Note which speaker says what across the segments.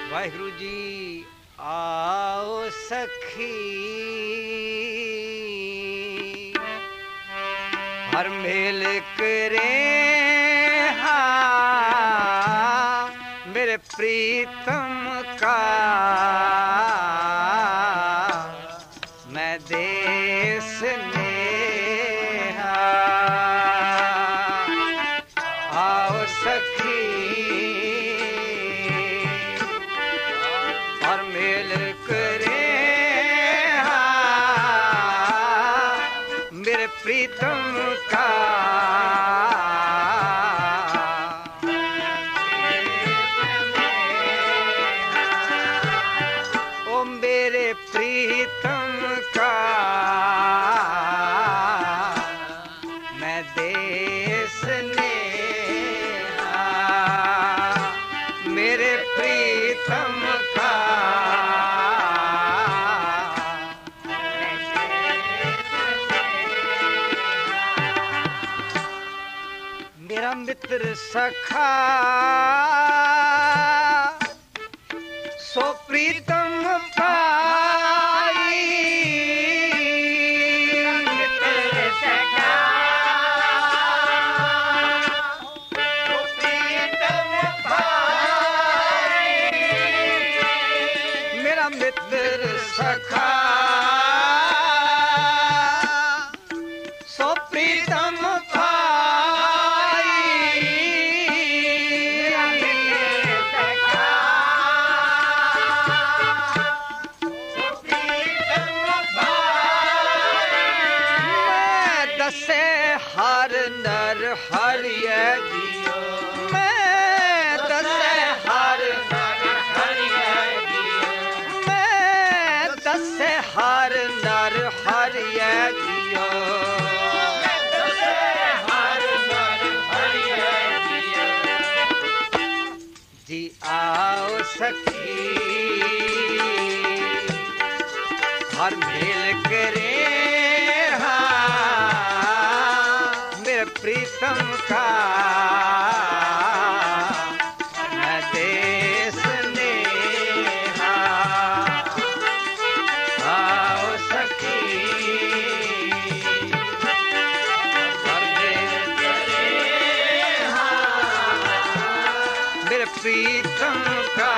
Speaker 1: वाहिगुरु जी आओ सखी हर मेल करे हाँ मेरे प्रीतम का मैं देश नेहा आओ सखी और मेल करे हाँ मेरे प्रीतम का ओ मेरे प्रीतम का मैं देश नेहा मेरे प्रीतम का मेरा मित्र सखा सो प्रीतम पाई मित्र सखा सो प्रीतम पाई मेरा मित्र सखा सो प्रीतम से हर नर हरिय दियो मैं दसे हर नर हरिय दियो मैं दसे हर नर हरिय दियो मैं दसे हर नर हरिय दियो जी आओ सखी हर मेल करे प्रीतम का मैं देश नेहा आओ सखी हर मेल करे मेरे प्रीतम का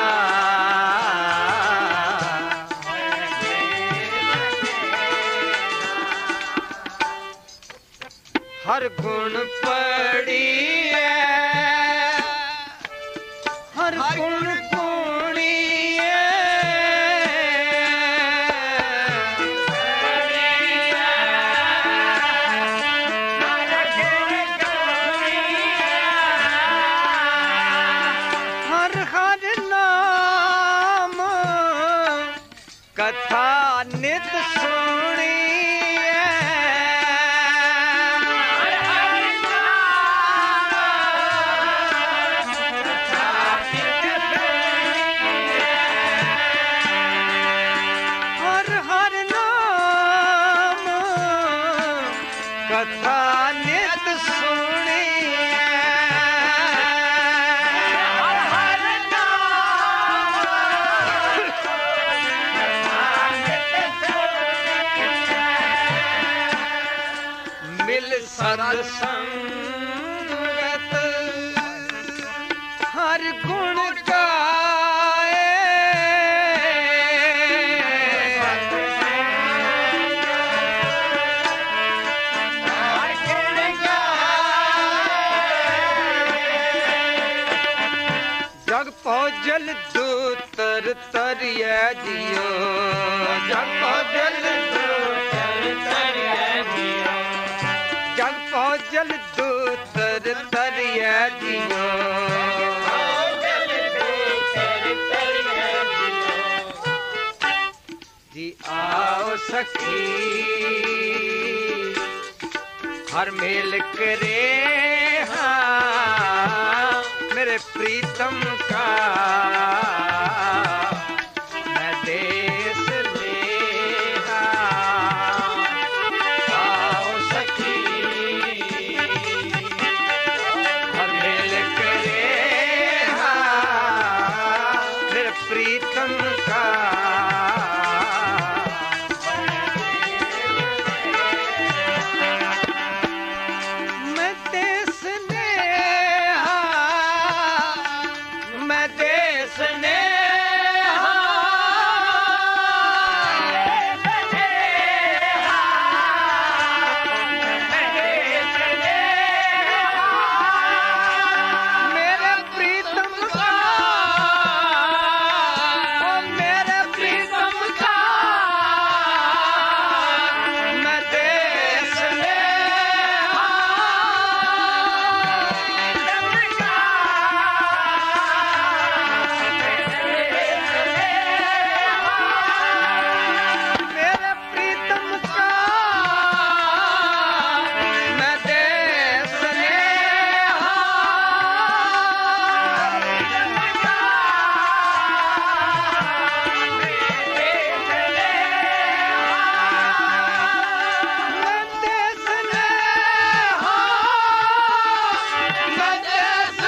Speaker 1: हर गुण पड़ी है हर गुण पूरी है हर हर नाम कथा नित सुनी कथा नित सुनी मिल सत्संगत हर गुण गाए जग पौजल दूतर तरिय दियो जग पौजल दूतर तरिय दियो जग पौजल दूतर तरिय दियो जी आओ सखी हर मेल करे हाँ मेरे प्रीतम का मैं देश नेहा आओ सखी हर मेल करे हाँ मेरे प्रीतम का मैं देश नेहा मैं देश नेहा मेरे प्रीतम का ओ मेरे प्रीतम का मैं देश नेहा मेरे प्रीतम का मैं देश नेहा मैं देश नेहा मैं देश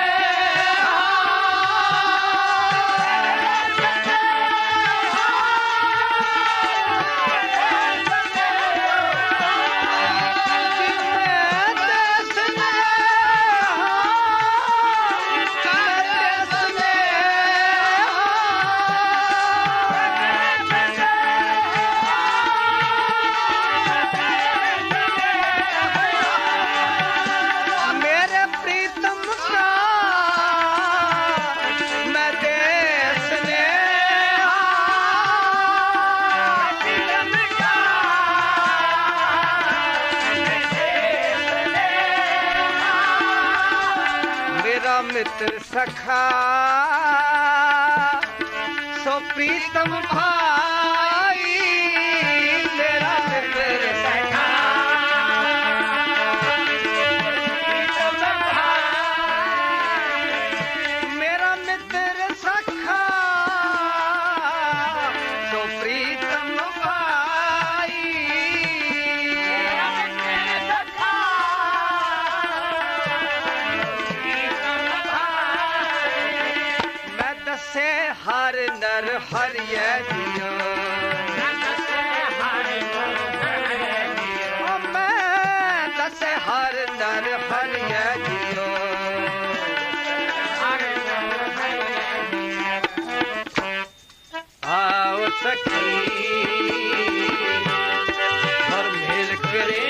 Speaker 1: मेरे प्रीतम का मैं देश मेरा मित्र सखा सो प्रीतम भाई मेरा मित्र सखा मेरा मित्र सखा सो प्रीतम भाई मैं दसे हर नर हरिय दियो ओ मैं दसे हर नर हरिय दियो आओ सखी और मिल करे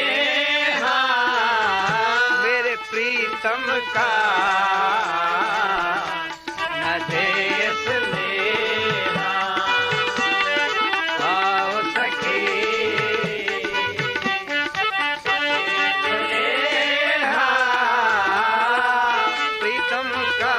Speaker 1: मेरे प्रीतम का न देश नेहा आओ सखी नेहा प्रीतम का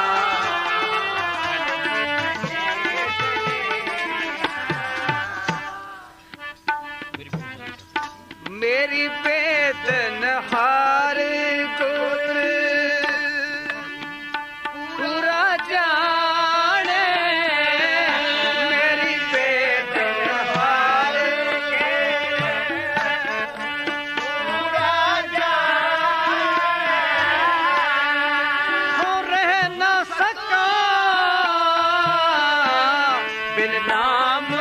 Speaker 1: मेरी वेदन हार गोत्र पूरा जाने मेरी वेदन हार पूरा जाने हो रह न सका बिन नाम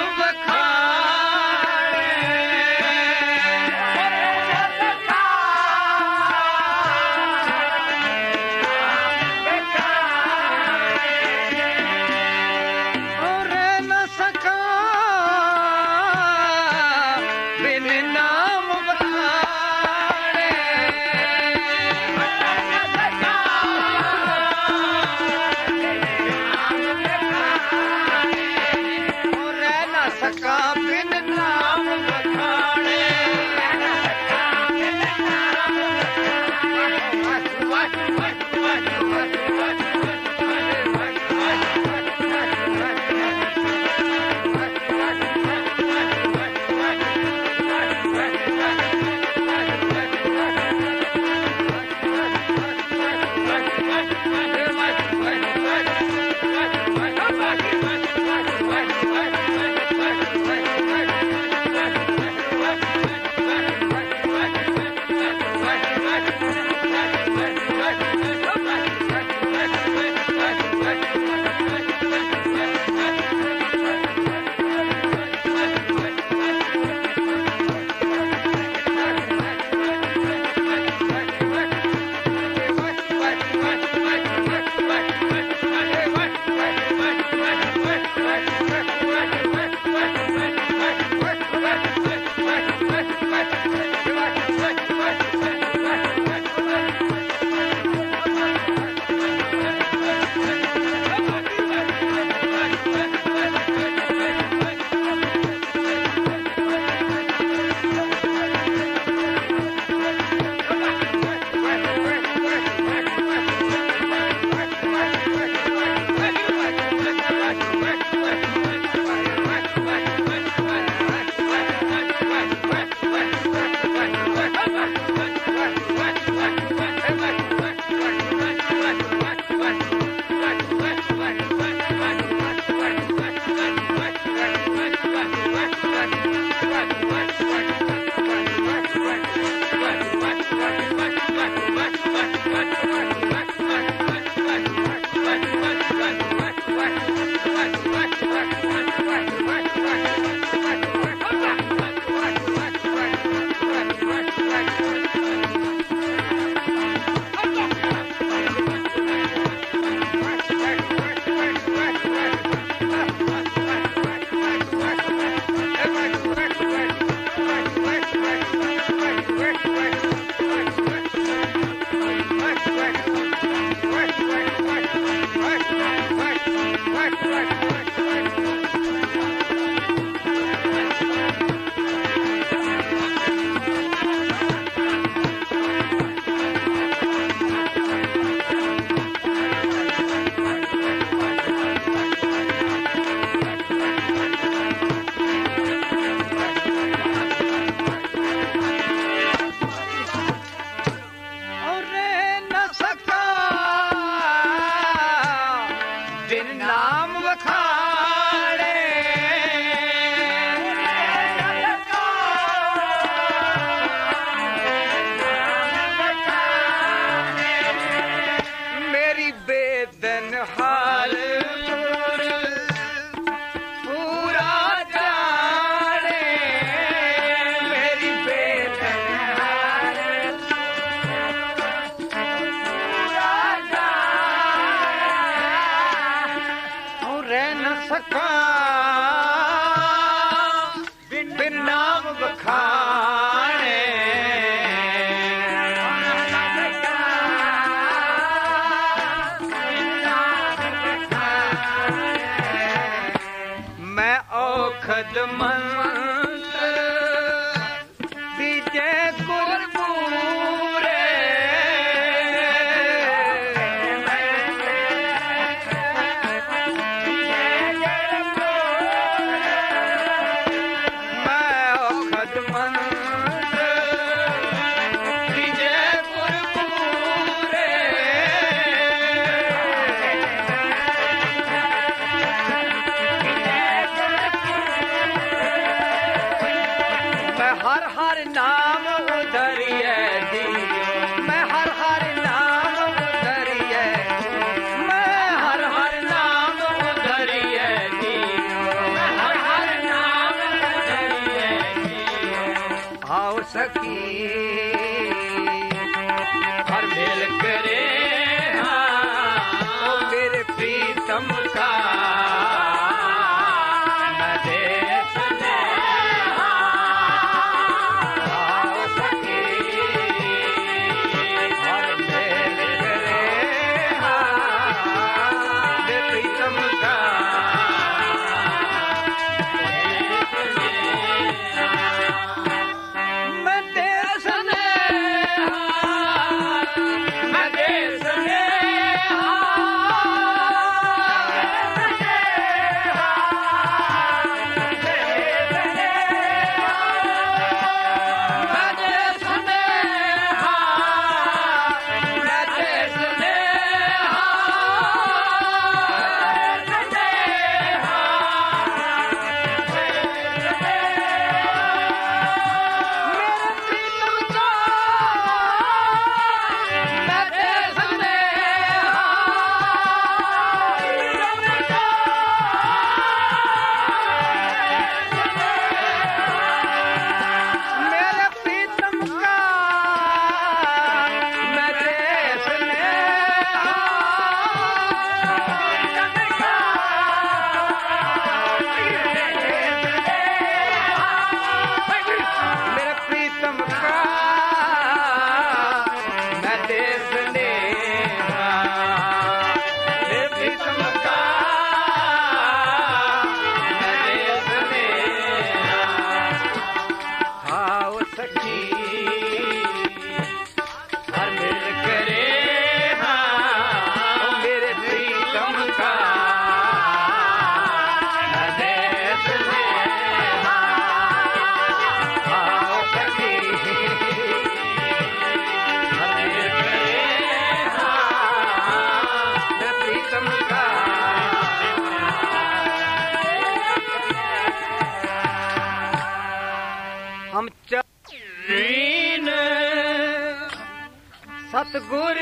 Speaker 1: सतगुर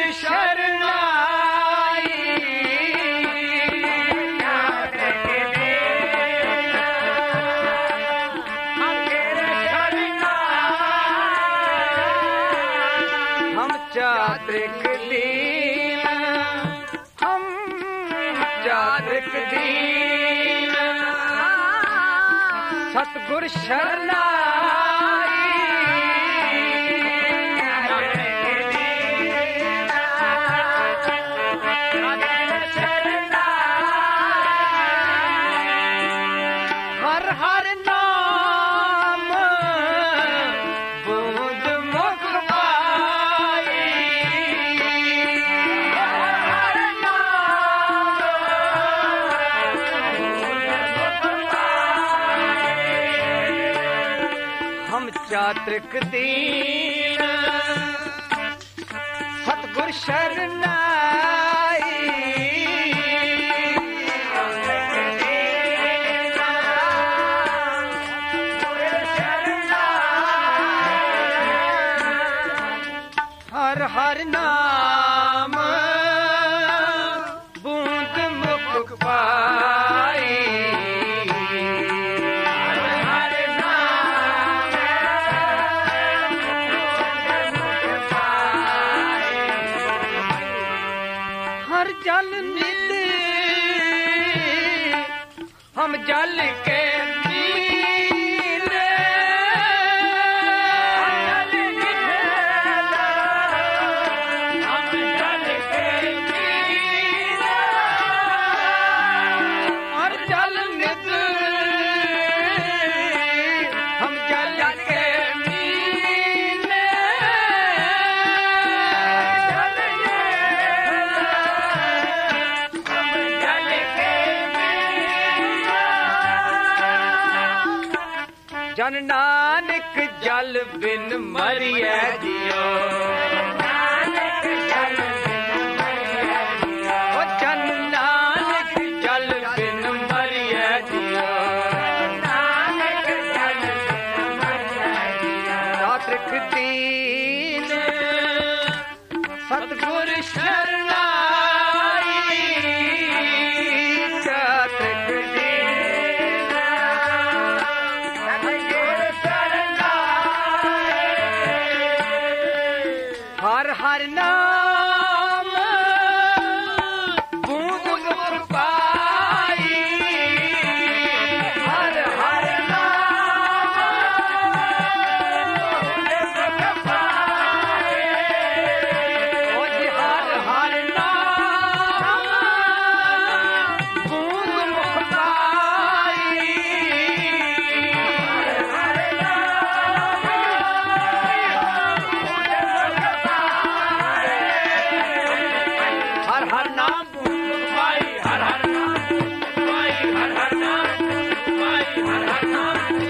Speaker 1: शरणाई हम चात्रिक दीन हम चात्रिक दीन सतगुर शरणाई ਚਾਤ੍ਰਿਕ ਦੀਨ ਸਤਿਗੁਰ ਸ਼ਰਨਾਈ ਹਰ ਹਰ ਨਾਮ ਬੂੰਦ ਮੁਖ ਪਾਈ हर जल नित हम जल के मीले हम जल के मीले हर जल नित हम जल के जन नानक जल बिन मरिए जियो ओ जन नानक जल बिन मरिए जियो चातृक दीन सतगुर शरणाई चातृक हर हर नाम बूंद मुख पाई हर हर नाम बूंद मुख पाई ओ जी हर हर नाम बूंद मुख पाई हर हर हर नाम पाई हर हर नाम पाई हर हर नाम पाई हर हर नाम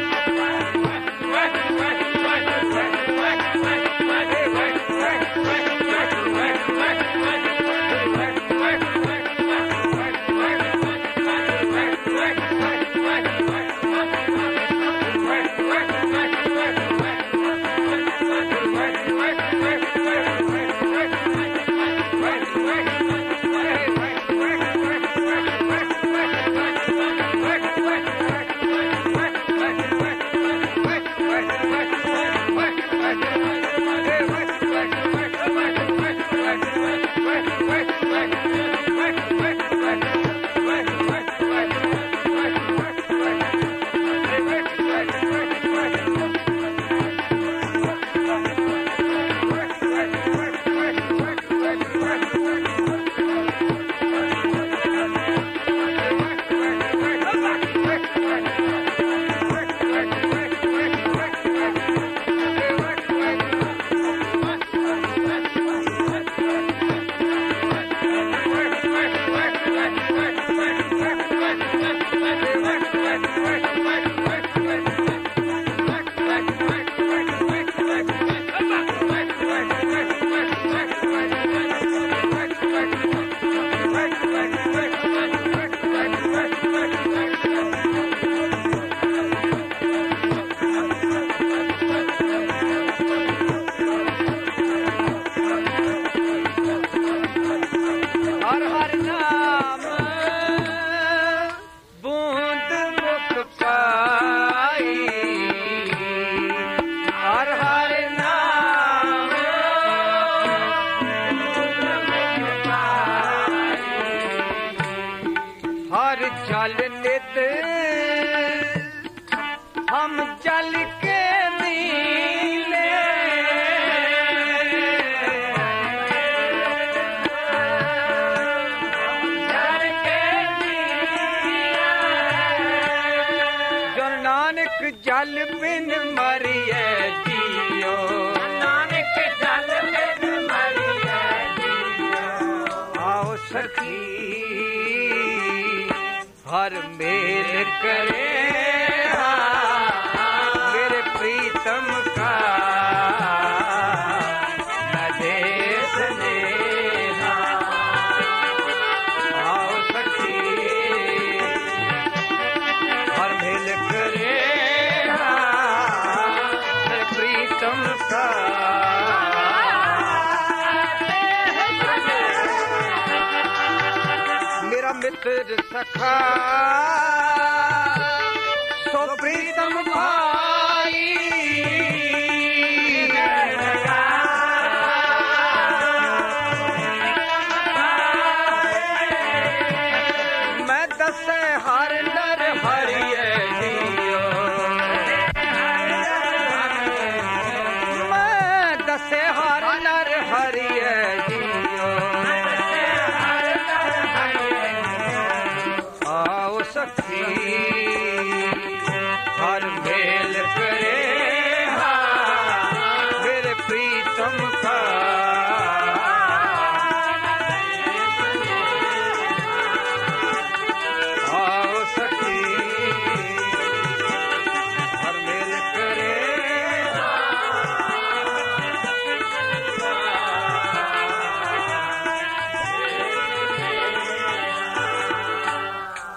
Speaker 1: जल नित हम जल के नीले जल के नीले जो नानक जल बिन मरिए जियो नानक जल बिन मरिए जियो आओ सखी हर मेल करे मेरे प्रीतम
Speaker 2: मित्र सखा सो प्रीतम भाई मैं दसे हर नर हरिये जियो मैं दसे हर नर हरिये जियो आओ सखी हर मेल करे मेरे प्रीतम का